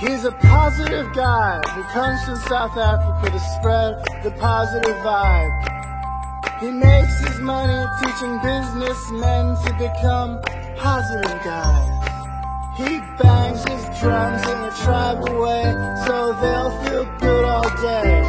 He's a positive guy who comes from South Africa to spread the positive vibe. He makes his money teaching businessmen to become positive guys. He bangs his drums in a tribal way so they'll feel good all day.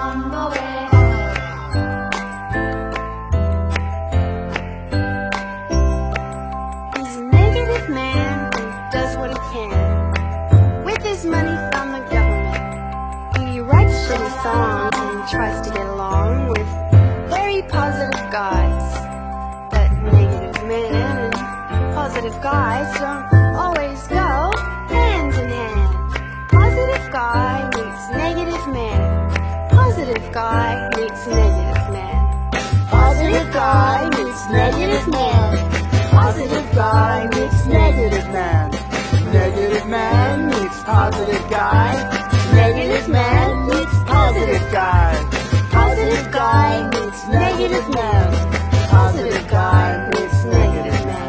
He's a negative man who does what he can with his money from the government. He writes shitty songs and tries to get along with very positive guys. But negative men and positive guys don't always go hand in hand. Positive guy meets negative man. Positive guy meets negative man. Positive guy meets negative man. Positive guy meets negative man. Negative man meets positive guy. Negative man meets positive guy. Positive guy meets negative man. Positive guy meets negative man.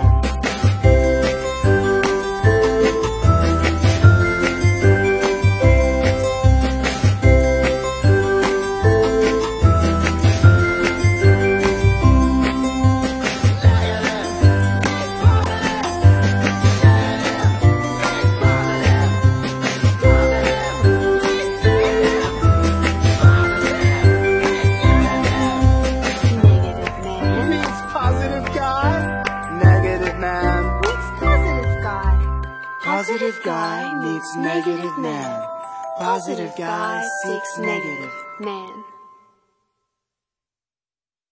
Positive guy meets negative man. Positive guy seeks negative man.